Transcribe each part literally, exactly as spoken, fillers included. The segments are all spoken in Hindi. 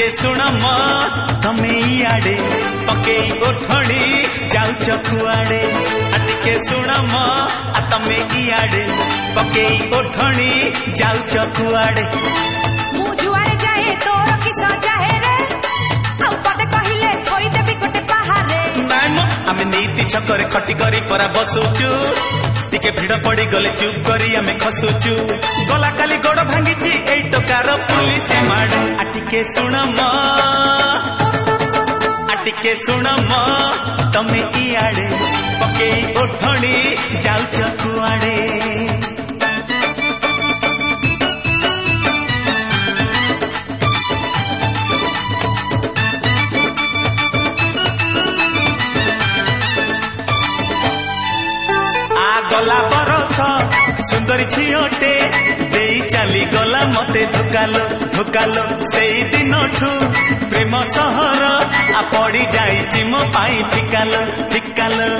शुण म तमे इयाडे पकेई ओठणी जाउछ कुआडे आटिके शुण म आ तमे इयाडे पकेई ओठणी जाउछ कुआडे मु जुआरे जाए तोर कि सजाहे रे हम पदे कहिले थोई देबी गोटे पहारे नाइ म आमे नीति छकरे खटी करी परा बसुचु टिके भिड़ पड़ी गले चुप करी आमे खसुचु गला काली गोड़ भांगीची एई टकार पुलिस माडे आटिके शुण म आटिके शुण म तमे इयाडे पकेई ओठणी जाउछ कुआडे गला बरस सुंदरी झीटे दे चली गला मते धोकालो धोकालो से दिन प्रेम सहर आ पड़ी जाइछि मो पाई फिकालो फिकालो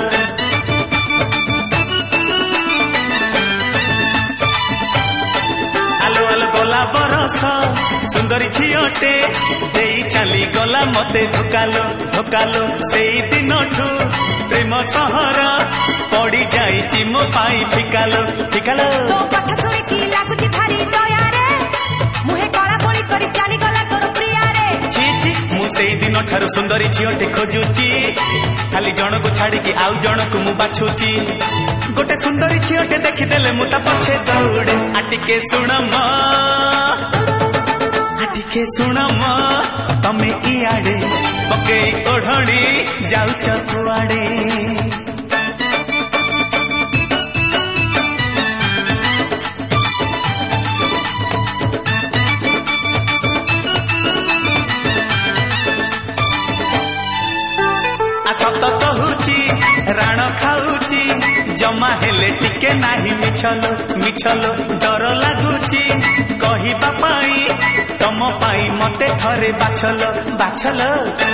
आलो आलो गला बरस सुंदरी झीटे दे चली गला मते धोकालो धोकालो से दिन प्रेम सहर पड़ी जाइछि मो पाई फिकालो फिकालो तो कथा सुनी की लागुची भारी दया रे मुहे कला पड़ी करी चाली गला तोर प्रिया रे छी छी मु सेई दिन ठारू सुंदरी झियोटे खोजुची खाली जण को छाड़ी की आउ जण को मु बाछुची गोटे सुंदरी झियोटे देखि देले मु ता पछे दौड़े आटिके शुण म आटिके शुण म तमे इयाडे पकेई ओढणी जाउछ कुआडे सत कहूची राण खाऊची जमा हेले टिके नाही मिछलो मिछलो डर लागुची कहिबा पाई तम पाई मते थरे बाछलो बाछलो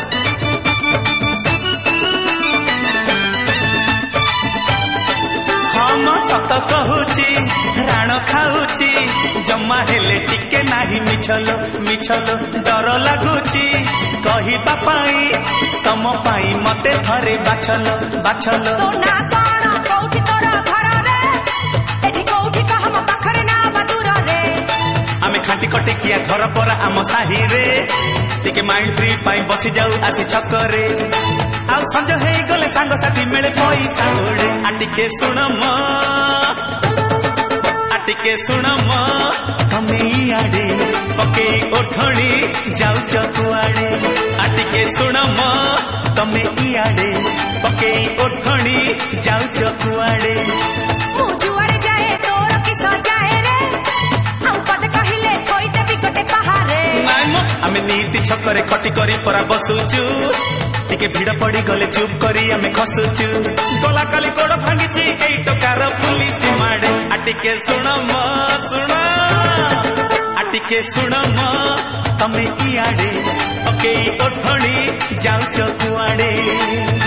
हम सत कहूची राण खाऊची जमा हेले टिके नाही मिछलो मिछलो डर लागुची कहिबा पाई तम पाई मते थरे बाछलो बाछलो तो ना कोन कोठी तोर घर रे एठी कोठी कह हम पाखरे ना बदूर रे आमे खांटी कटे किया घर पर आम साही रे टिके माइंड फ्री पाई बसी जाऊ आसी छकरे आ संज हेई गले सांग साथी मेले पैसा उड़े आटिके शुण म आटिके शुण म तमे इयाडे पकेई ओठणी जाउछ कुआडे आटिके शुण म तमे इयाडे पकेई ओठणी जाउछ कुआडे मु जुआरे जाए तोर कि सजाए रे हम पद कहिले थोई देबी गोटे पहारे नाइ म आमे नीति छकरे खटी करी परा बसुचु टिके भिड़ पड़ी गले चुप करी आमे खसुचु गला काली गोड़ भांगीची एई टकार पुलिस माडे आटिके शुण म शुण आटिके शुण म तमे इयाडे पकेई ओठणी जाउछ कुआडे।